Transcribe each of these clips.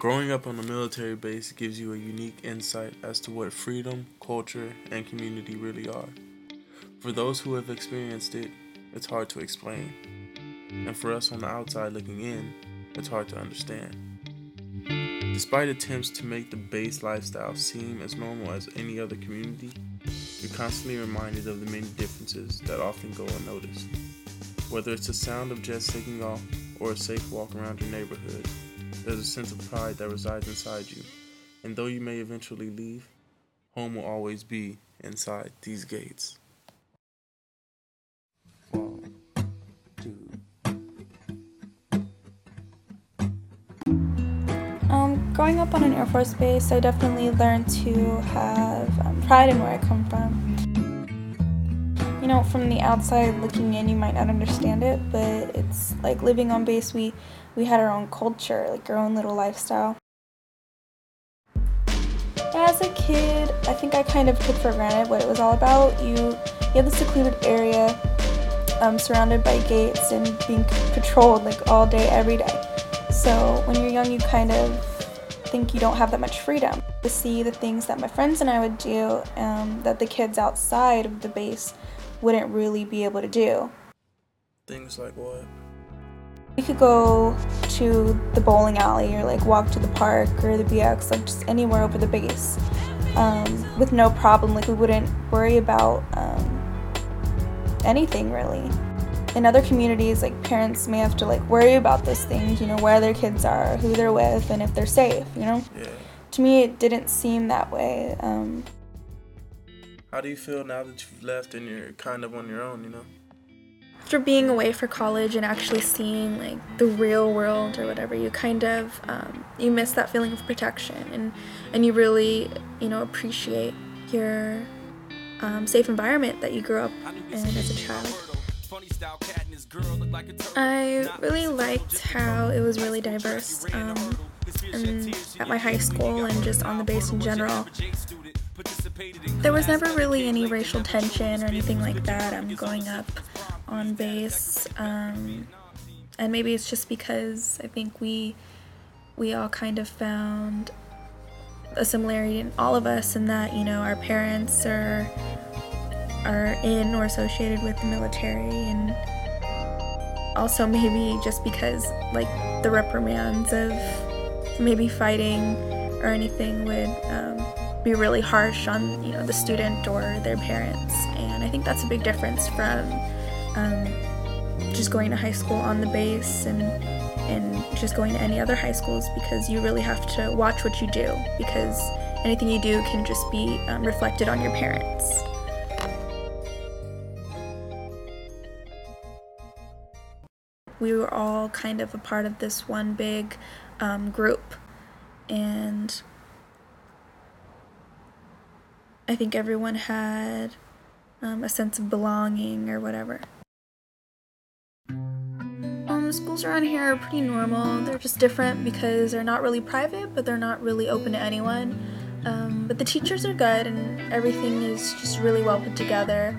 Growing up on a military base gives you a unique insight as to what freedom, culture, and community really are. For those who have experienced it, it's hard to explain. And for us on the outside looking in, it's hard to understand. Despite attempts to make the base lifestyle seem as normal as any other community, you're constantly reminded of the many differences that often go unnoticed. Whether it's the sound of jets taking off or a safe walk around your neighborhood, there's a sense of pride that resides inside you, and though you may eventually leave, home will always be inside these gates. One, two. Growing up on an Air Force base, I definitely learned to have pride in where I come from. You know, from the outside looking in, you might not understand it, but it's like living on base, we had our own culture, like our own little lifestyle. As a kid, I think I kind of took for granted what it was all about. You have this secluded area surrounded by gates and being patrolled like all day, every day. So when you're young, you kind of think you don't have that much freedom. To see the things that my friends and I would do that the kids outside of the base wouldn't really be able to do. Things like what? We could go to the bowling alley or like walk to the park or the BX, like just anywhere over the base with no problem. Like we wouldn't worry about anything really. In other communities, like parents may have to like worry about those things, you know, where their kids are, who they're with, and if they're safe, you know? Yeah. To me, it didn't seem that way. How do you feel now that you've left and you're kind of on your own, you know? After being away for college and actually seeing like the real world or whatever, you kind of, you miss that feeling of protection and you really, you know, appreciate your safe environment that you grew up in as a child. I really liked how it was really diverse at my high school and just on the base in general. There was never really any racial tension or anything like that growing up on base, and maybe it's just because I think we all kind of found a similarity in all of us in that, you know, our parents are in or associated with the military, and also maybe just because like the reprimands of maybe fighting or anything would be really harsh on, you know, the student or their parents. And I think that's a big difference from just going to high school on the base and just going to any other high schools, because you really have to watch what you do, because anything you do can just be reflected on your parents. We were all kind of a part of this one big group, and I think everyone had a sense of belonging or whatever. The schools around here are pretty normal. They're just different because they're not really private, but they're not really open to anyone. But the teachers are good and everything is just really well put together.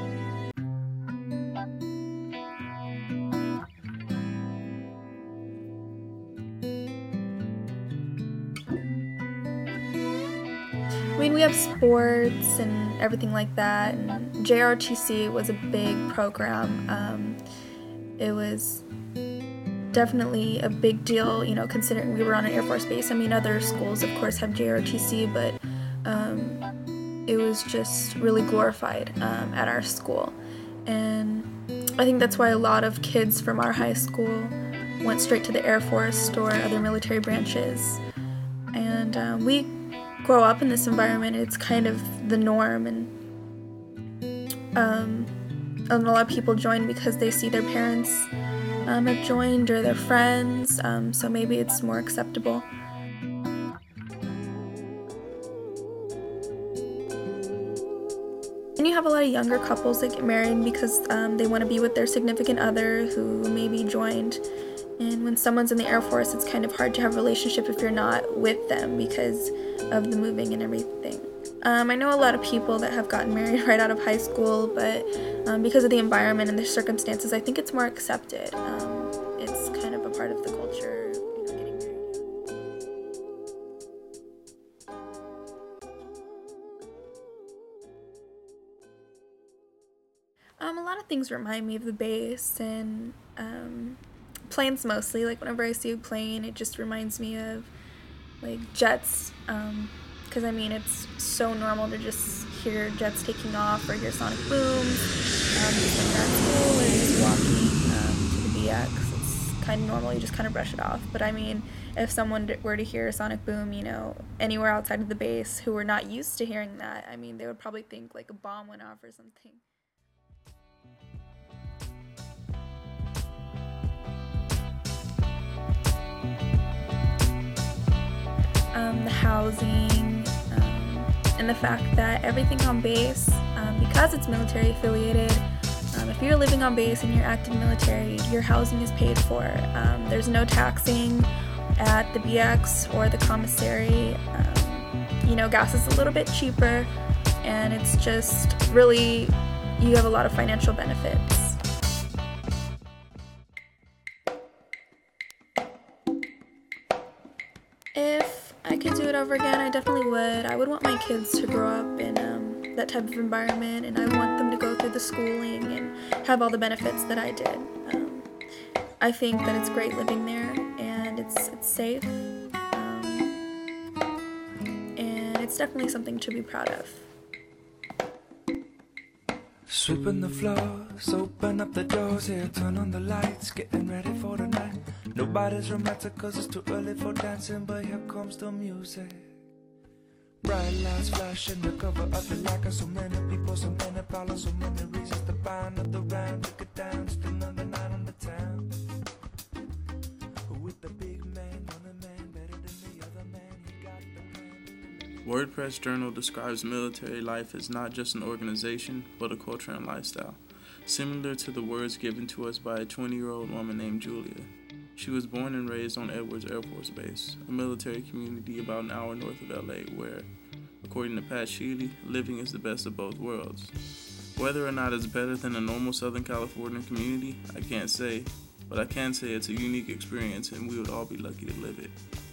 I mean, we have sports and everything like that, and JROTC was a big program. It was definitely a big deal, you know, considering we were on an Air Force base. I mean, other schools, of course, have JROTC, but it was just really glorified at our school. And I think that's why a lot of kids from our high school went straight to the Air Force or other military branches. And we grow up in this environment, it's kind of the norm, and a lot of people join because they see their parents have joined or their friends, so maybe it's more acceptable. And you have a lot of younger couples that get married because they want to be with their significant other who maybe joined. And when someone's in the Air Force, it's kind of hard to have a relationship if you're not with them because of the moving and everything. I know a lot of people that have gotten married right out of high school, but because of the environment and the circumstances, I think it's more accepted. It's kind of a part of the culture, you know, getting married. things remind me of the base, and planes mostly. Like whenever I see a plane, it just reminds me of like jets, because I mean it's so normal to just hear jets taking off or hear sonic booms. Just when you're at school or just walking to the BX, it's kind of normal. You just kind of brush it off. But I mean, if someone were to hear a sonic boom, you know, anywhere outside of the base who were not used to hearing that, I mean, they would probably think like a bomb went off or something. The housing, and the fact that everything on base, because it's military affiliated, if you're living on base and you're active military, your housing is paid for. There's no taxing at the BX or the commissary. You know, gas is a little bit cheaper, and it's just really, you have a lot of financial benefits. If I could do it over again, I definitely would. I would want my kids to grow up in that type of environment, and I want them to go through the schooling and have all the benefits that I did. I think that it's great living there, and it's safe, and it's definitely something to be proud of. Sweeping the floors, open up the doors here, turn on the lights, getting ready for the night. Nobody's romantic cause it's too early for dancing, but here comes the music. Bright lights flashing, the cover of the like, so many people, so many problems, so many reasons to find another round. Look it down, just another night on the town. With the big man, one man better than the other man, he got the plan. WordPress Journal describes military life as not just an organization, but a culture and lifestyle, similar to the words given to us by a 20-year-old woman named Julia. She was born and raised on Edwards Air Force Base, a military community about an hour north of LA where, according to Pat Sheely, living is the best of both worlds. Whether or not it's better than a normal Southern California community, I can't say, but I can say it's a unique experience and we would all be lucky to live it.